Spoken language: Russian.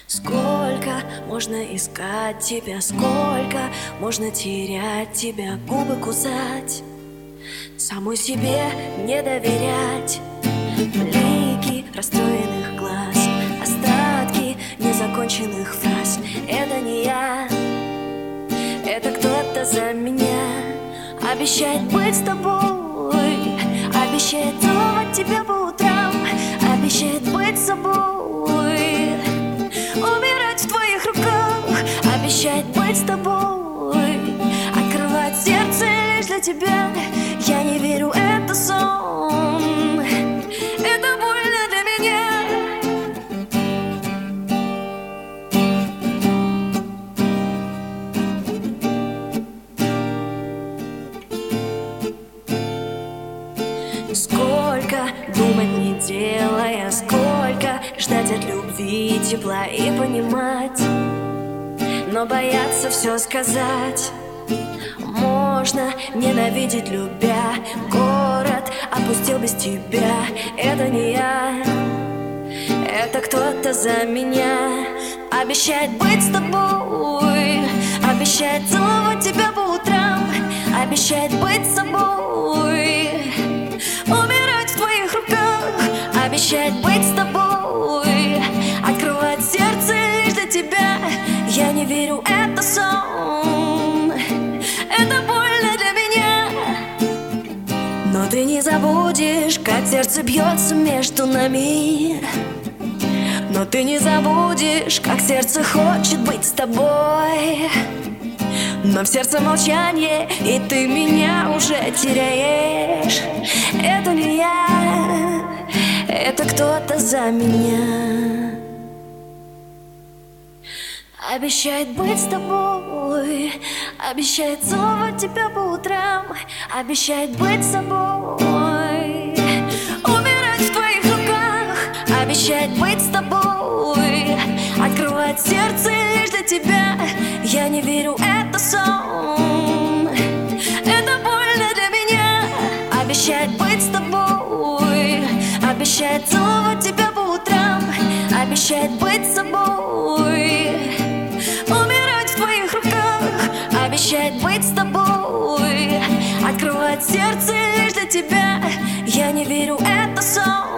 Сколько можно искать тебя, сколько можно терять тебя, губы кусать, самой себе не доверять. Блики расстроенных глаз, остатки незаконченных фраз. Это не я, это кто-то за меня. Обещает быть с тобой, обещает целовать тебя по утрам, обещает быть собой, умирать в твоих руках. Обещает быть с тобой, открывать сердце лишь для тебя. Я не верю, это сон, это больно для меня. Сколько думать не делая, сколько ждать от любви тепла и понимать, но бояться все сказать. Можно ненавидеть, любя. Город опустил без тебя. Это не я, это кто-то за меня. Обещает быть с тобой, обещает целовать тебя по утрам, обещает быть с собой, умирать в твоих руках. Обещает быть с тобой, открывать сердце лишь для тебя. Я не верю, это сон, это больно для меня. Но ты не забудешь, как сердце бьется между нами. Но ты не забудешь, как сердце хочет быть с тобой. Но в сердце молчание, и ты меня уже теряешь. Это не я, это кто-то за меня. Обещает быть с тобой, обещает целовать тебя по утрам, обещает быть с собой, умирать в твоих руках. Обещает быть с тобой, открывать сердце лишь для тебя. Я не верю, это сон, это больно для меня. Обещает быть с тобой, обещает целовать тебя по утрам, обещает быть с собой, умирать в твоих руках. Обещает быть с тобой, открывать сердце лишь для тебя. Я не верю, это сон.